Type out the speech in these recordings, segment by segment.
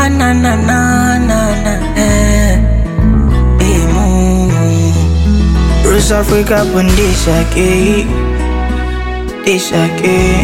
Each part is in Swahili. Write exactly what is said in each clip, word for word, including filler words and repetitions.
na na na na na eh. Emu Rose Africa pun disake Disake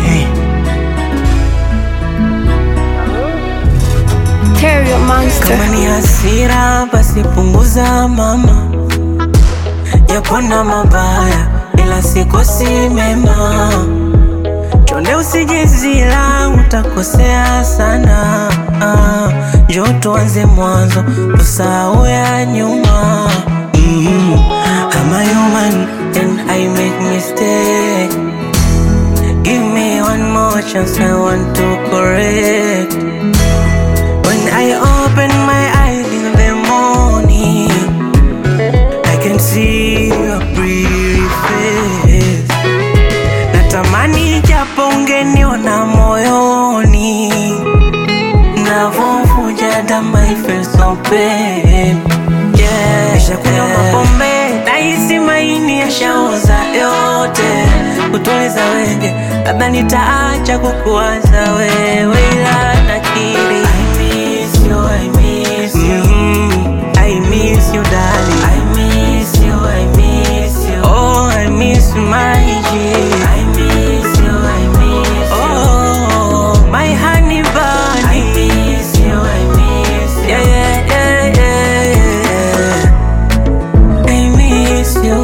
Terrio Monster. Kama ni hasira basi punguza mama, yapona mabaya ila sikosi mema. Chonde usijizila utakosea sana. ah, Njoo tuanze mwanzo tusahau ya nyuma. mm, I'm a human and I make mistake. Give me one more chance, I want to correct. When I open my eyes in the morning, I can see your pretty face. Natamani japo ungeniona moyoni, navyovuja damu I feel so pain. Yeah, nishakunywa mapombe nahisi maini yashaoza yote. Kutuliza wenge labda nitaacha kukuwaza wewe, ila nakiri I miss you, mm-hmm. I miss you, darling. I miss you, I miss you. Oh, I miss my G. I miss you, I miss you. Oh, my honey bunny. I miss you, I miss you. Yeah, yeah, yeah, yeah, yeah. I miss you.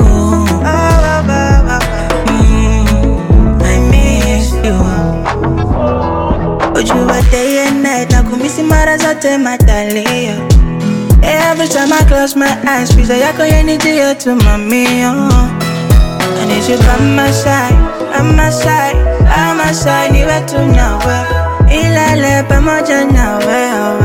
Mm, I miss you. Ujua day and night nakumisi mara zote matalio. Every time I close my eyes picha yako yanijia tu mami. oh. I need you by my side, by my side, by my side. Niwe tu nawe, ilale pamoja nawe.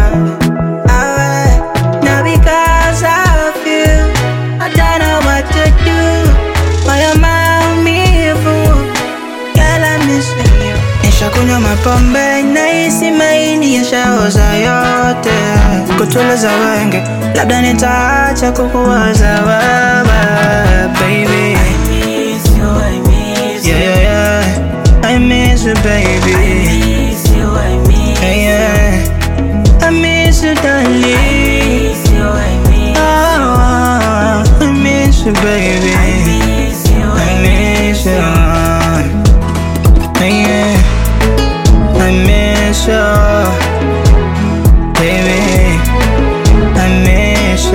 Now because of you I don't know what to do. Why am I me fool? Girl, I'm missing you. Nishakunywa mapombe nahisi maini yashaoza yote. Kutuliza wenge labda nitaacha kukuwaza wewe, baby. I miss you, I miss you. Yeah, yeah, yeah. I miss you, baby. I miss you, I miss you. Yeah, yeah. I miss you, darling. I miss you, I miss you. Oh, I miss you, baby. I miss you, I I miss you. Yeah, I miss you, baby. I miss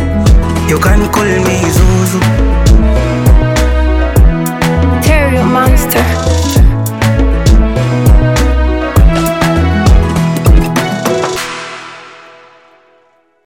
you. You can call me Zuzu. Terrio Monster.